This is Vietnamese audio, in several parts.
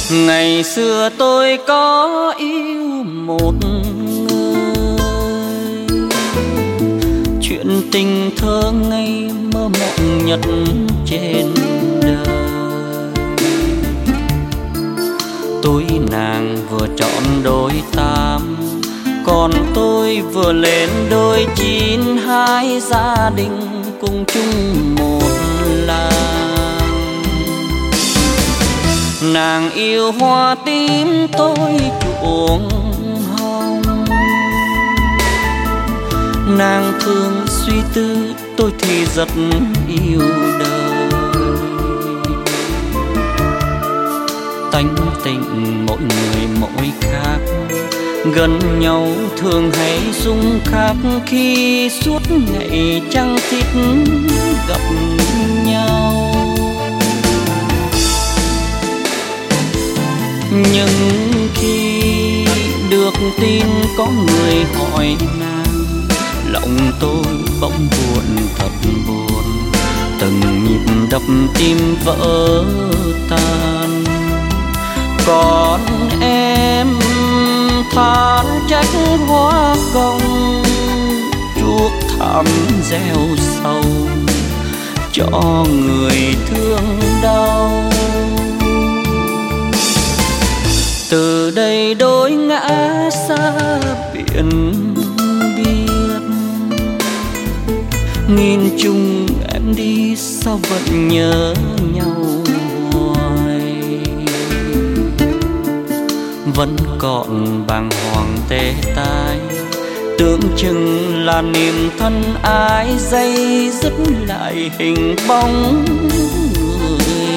Ngày xưa tôi có yêu một người, chuyện tình thơ ngây mơ mộng nhất trên đời. Tôi nàng vừa trọn đôi tám, còn tôi vừa lên đôi chín, hai gia đình cùng chung một làng. Nàng yêu hoa tím, tôi chuộng hồng. Nàng thương suy tư, tôi thì rất yêu đời. Tánh tình mỗi người mỗi khác, gần nhau thường hay xung khắc khi suốt ngày trăng thít gặp nhau. Nhưng khi được tin có người hỏi nàng, lòng tôi bỗng buồn thật buồn, từng nhịp đập tim vỡ tan. Còn em than trách hoa công, chuốc thảm gieo sầu cho người thương đau. Từ đây đôi ngã xa biển biệt, nhìn chung em đi sao vẫn nhớ nhau hoài. Vẫn còn bàng hoàng tê tái, tưởng chừng là niềm thân ái dây dứt lại hình bóng người.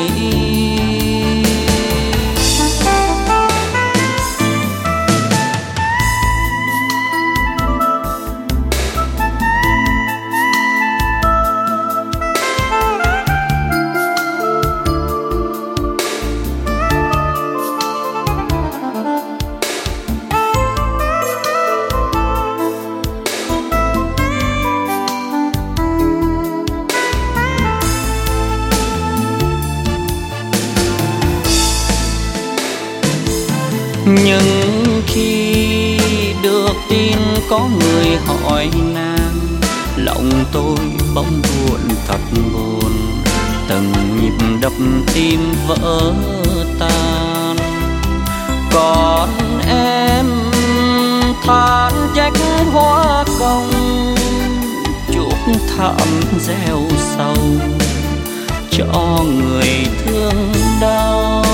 Nhưng khi được tin có người hỏi nàng, lòng tôi bỗng buồn thật buồn, từng nhịp đập tim vỡ tan. Còn em than trách hoa công, chuốc thảm gieo sầu cho người thương đau.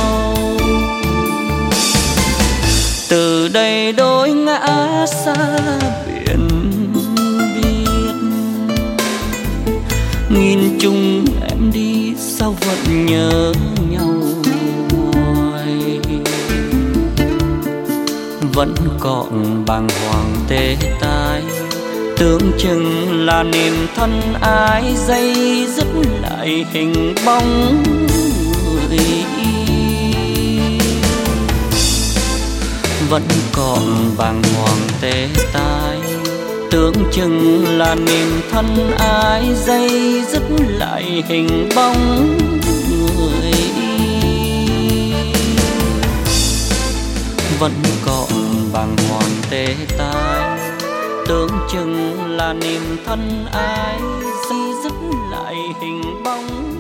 Từ đây đôi ngã xa biển biệt, nhìn chung em đi sao vẫn nhớ nhau hoài. Vẫn còn bàng hoàng tê tái, tưởng chừng là niềm thân ái dây dứt lại hình bóng người. Vẫn còn bàng hoàng tê tái, tưởng chừng là niềm thân ái dây dứt lại hình bóng người. Vẫn còn bàng hoàng tê tái, tưởng chừng là niềm thân ái dây dứt lại hình bóng